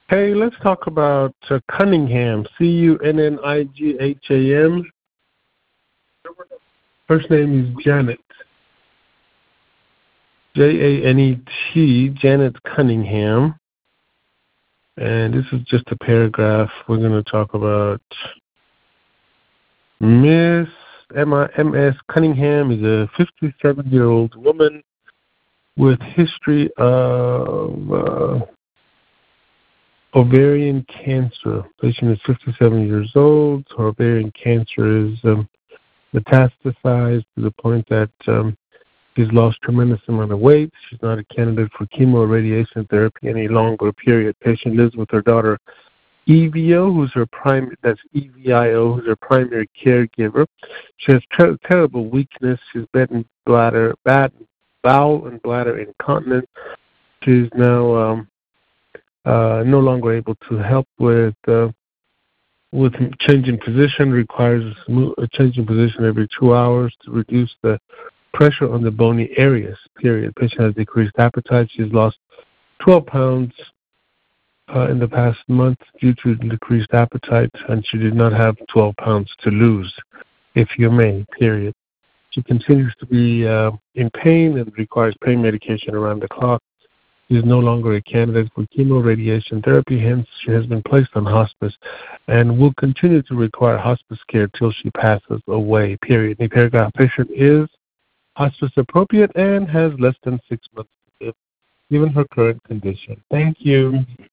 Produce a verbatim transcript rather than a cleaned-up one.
Hey, let's talk about uh, Cunningham, C U N N I G H A M. First name is Janet, J A N E T, Janet Cunningham. And this is just a paragraph. We're going to talk about Miss M S Cunningham is a fifty-seven-year-old woman with history of uh, ovarian cancer. Patient is fifty-seven years old. Her ovarian cancer is um, metastasized to the point that um, she's lost tremendous amount of weight. She's not a candidate for chemo or radiation therapy any longer. Period. Patient lives with her daughter E V O, who's her prime. That's E V I O, who's her primary caregiver. She has ter- terrible weakness. She's bed and bladder, bad bowel and bladder incontinence. She's now um, uh, no longer able to help with uh, with changing position. Requires a change in position every two hours to reduce the pressure on the bony areas. Period. Patient has decreased appetite. She's lost twelve pounds uh, in the past month due to decreased appetite, and she did not have twelve pounds to lose, if you may. Period. She continues to be uh, in pain and requires pain medication around the clock. She is no longer a candidate for chemo radiation therapy, hence she has been placed on hospice and will continue to require hospice care till she passes away. Period. The paragraph patient is hospice appropriate and has less than six months to live, given her current condition. Thank you.